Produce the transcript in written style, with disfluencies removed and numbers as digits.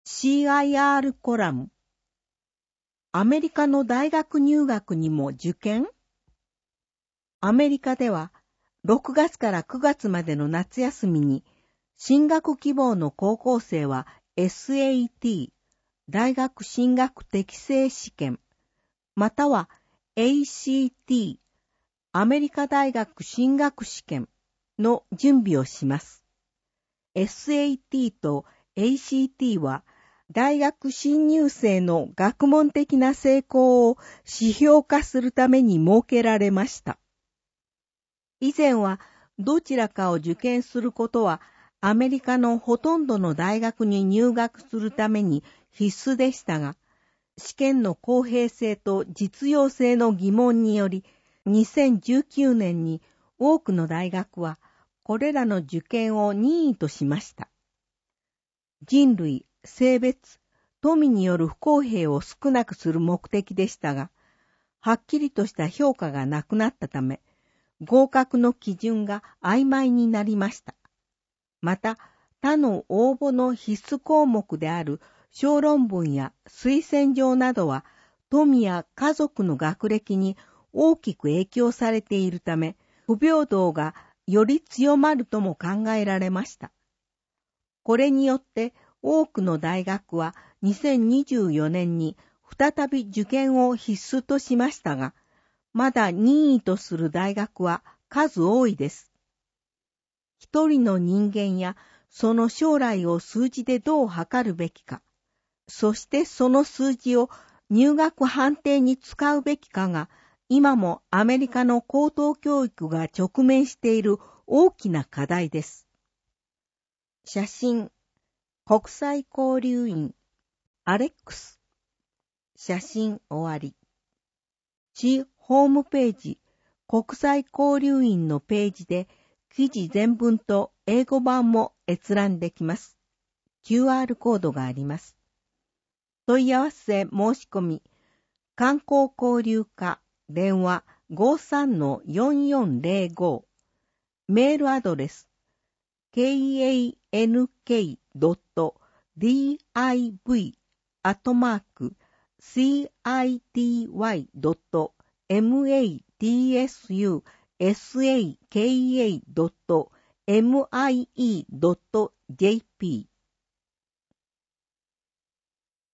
CIR コラム。アメリカの大学入学にも受験？アメリカでは6月から9月までの夏休みに進学希望の高校生は SAT、大学進学適正試験、または ACT、アメリカ大学進学試験の準備をします。SAT と ACT は大学新入生の学問的な成功を指標化するために設けられました。以前はどちらかを受験することはアメリカのほとんどの大学に入学するために必須でしたが、試験の公平性と実用性の疑問により、2019年に多くの大学はこれらの受験を任意としました。人類、性別、富による不公平を少なくする目的でしたが、はっきりとした評価がなくなったため、合格の基準が曖昧になりました。また、他の応募の必須項目である小論文や推薦状などは、富や家族の学歴に大きく影響されているため、不平等がより強まるとも考えられました。これによって多くの大学は2024年に再び受験を必須としましたが、まだ任意とする大学は数多いです。一人の人間やその将来を数字でどう測るべきか、そしてその数字を入学判定に使うべきかが、今もアメリカの高等教育が直面している大きな課題です。写真、国際交流員、アレックス。写真終わり。市ホームページ、国際交流員のページで、記事全文と英語版も閲覧できます。QR コードがあります。問い合わせ申し込み、観光交流課、電話 53-4405、メールアドレス、kank.div@city.matsushaka.mie.jp